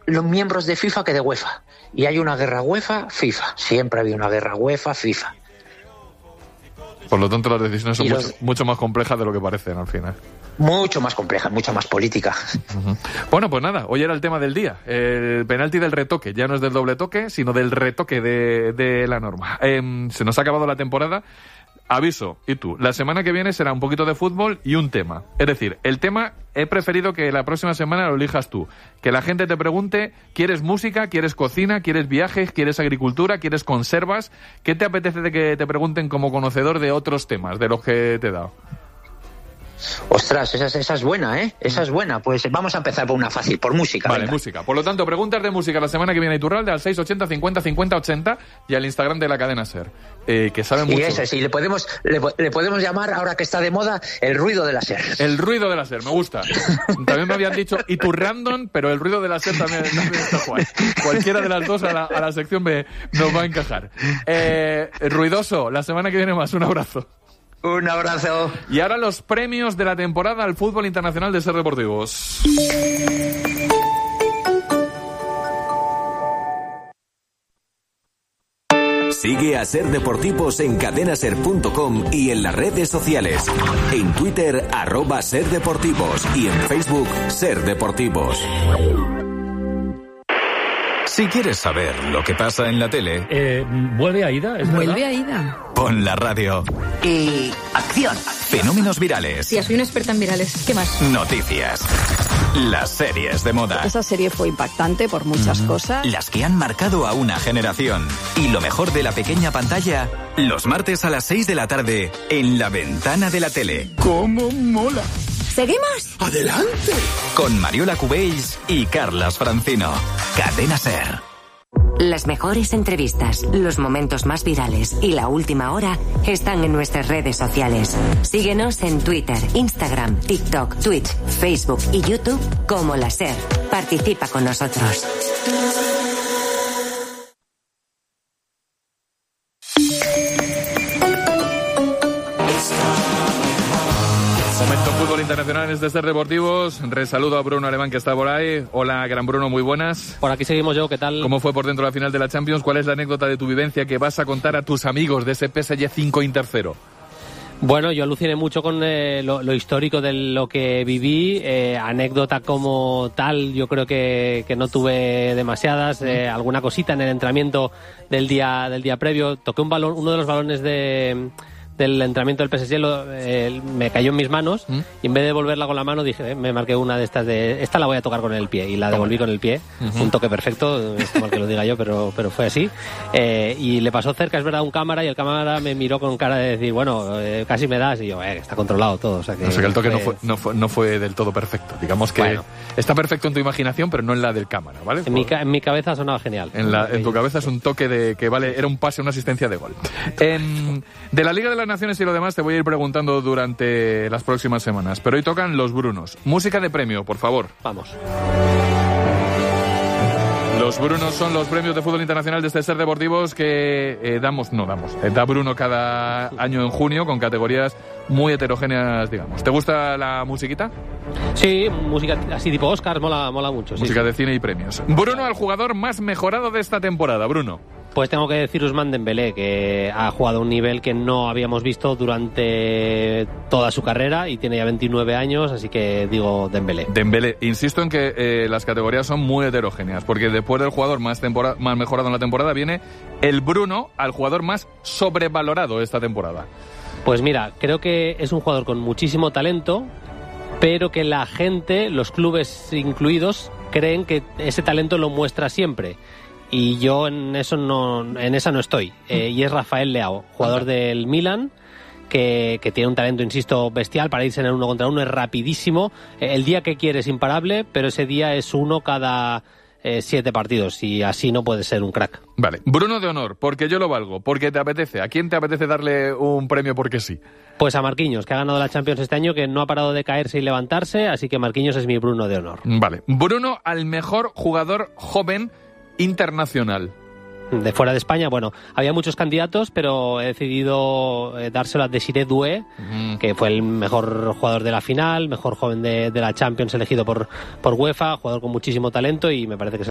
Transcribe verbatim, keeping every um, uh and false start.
los miembros de FIFA que de UEFA. Y hay una guerra UEFA-FIFA. Siempre ha habido una guerra UEFA-FIFA. Por lo tanto, las decisiones son los... mucho, mucho más complejas de lo que parecen al final. Mucho más compleja, mucha más política. Uh-huh. Bueno, pues nada, hoy era el tema del día. El penalti del retoque. Ya no es del doble toque, sino del retoque de, de la norma. Eh, se nos ha acabado la temporada. Aviso, y tú, la semana que viene será un poquito de fútbol y un tema. Es decir, el tema he preferido que la próxima semana lo elijas tú. Que la gente te pregunte, ¿quieres música? ¿Quieres cocina? ¿Quieres viajes? ¿Quieres agricultura? ¿Quieres conservas? ¿Qué te apetece de que te pregunten como conocedor de otros temas, de los que te he dado? Ostras, esa, esa es buena, ¿eh? Esa es buena. Pues vamos a empezar por una fácil, por música. Vale, venga. música. Por lo tanto, preguntas de música la semana que viene a Iturralde al seis ochenta cincuenta cincuenta ochenta y al Instagram de la cadena SER, eh, que saben mucho. Y eso, sí, le podemos, le, le podemos llamar, ahora que está de moda, el ruido de la SER. El ruido de la SER, me gusta. También me habían dicho Iturrandon, pero el ruido de la SER también, también está guay. Cualquiera de las dos a la, a la sección me, nos va a encajar. Eh, ruidoso, la semana que viene más. Un abrazo. Un abrazo. Y ahora los premios de la temporada al fútbol internacional de SER Deportivos. Sigue a SER Deportivos en cadena ser punto com y en las redes sociales. En Twitter, arroba SER Deportivos y en Facebook, SER Deportivos. Si quieres saber lo que pasa en la tele... Eh, ¿Vuelve Aida? ¿Es ¿Vuelve verdad? Aida? Pon la radio. Y... acción. Fenómenos virales. Sí, soy una experta en virales. ¿Qué más? Noticias. Las series de moda. Esa serie fue impactante por muchas mm. cosas. Las que han marcado a una generación. Y lo mejor de la pequeña pantalla, los martes a las seis de la tarde, en La Ventana de la Tele. ¡Cómo mola! ¿Seguimos? ¡Adelante! Con Mariola Cubells y Carlas Francino. Cadena SER. Las mejores entrevistas, los momentos más virales y la última hora están en nuestras redes sociales. Síguenos en Twitter, Instagram, TikTok, Twitch, Facebook y YouTube como La SER. Participa con nosotros. Momento fútbol internacional desde SER Deportivos. Resaludo a Bruno Alemán, que está por ahí. Hola, gran Bruno, muy buenas. Por aquí seguimos, yo, ¿qué tal? ¿Cómo fue por dentro la final de la Champions? ¿Cuál es la anécdota de tu vivencia que vas a contar a tus amigos de ese P S G cinco Inter cero? Bueno, yo aluciné mucho con eh, lo, lo histórico de lo que viví. Eh, anécdota como tal, yo creo que, que no tuve demasiadas. Eh, alguna cosita en el entrenamiento del día del día previo. Toqué un balón, uno de los balones de... del entrenamiento del P S G lo, eh, me cayó en mis manos ¿Mm? y en vez de devolverla con la mano dije, eh, me marqué una de estas de esta la voy a tocar con el pie y la devolví con el pie, uh-huh. un toque perfecto, es mal que lo diga yo, pero pero fue así, eh, y le pasó cerca, es verdad, un cámara, y el cámara me miró con cara de decir, bueno, eh, casi me das, y yo, eh, está controlado todo, o sea que, o sea que el toque fue... No, fue, no, fue, no fue del todo perfecto, digamos que bueno. Está perfecto en tu imaginación, pero no en la del cámara, ¿vale? En, Por... mi, ca- en mi cabeza sonaba genial. En, la, en tu cabeza es un toque de que vale, era un pase, una asistencia de gol. En, de la Liga de las Naciones y lo demás te voy a ir preguntando durante las próximas semanas, pero hoy tocan los Brunos. Música de premio, por favor. Vamos. Los Brunos son los premios de fútbol internacional de SER Deportivos que eh, damos, no damos, eh, da Bruno cada año en junio con categorías muy heterogéneas, digamos. ¿Te gusta la musiquita? Sí, música así tipo Oscars, mola, mola mucho. Música sí, de sí. cine y premios. Bruno, al jugador más mejorado de esta temporada, Bruno. Pues tengo que decir Ousmane Dembélé, que ha jugado a un nivel que no habíamos visto durante toda su carrera y tiene ya veintinueve años, así que digo Dembélé. Dembélé. Insisto en que eh, las categorías son muy heterogéneas, porque después del jugador más, tempora- más mejorado en la temporada viene el Bruno al jugador más sobrevalorado esta temporada. Pues mira, creo que es un jugador con muchísimo talento, pero que la gente, los clubes incluidos, creen que ese talento lo muestra siempre. Y yo en eso no, en esa no estoy. Eh, y es Rafael Leao, jugador del Milan, que, que tiene un talento, insisto, bestial para irse en el uno contra uno, es rapidísimo. Eh, el día que quiere es imparable, pero ese día es uno cada eh, siete partidos y así no puede ser un crack. Vale, Bruno de honor, porque yo lo valgo, porque te apetece. ¿A quién te apetece darle un premio porque sí? Pues a Marquinhos, que ha ganado la Champions este año, que no ha parado de caerse y levantarse, así que Marquinhos es mi Bruno de honor. Vale, Bruno al mejor jugador joven internacional. De fuera de España, bueno, había muchos candidatos, pero he decidido eh, dárselo a Desiré Doué, uh-huh. que fue el mejor jugador de la final, mejor joven de, de la Champions elegido por, por UEFA, jugador con muchísimo talento y me parece que es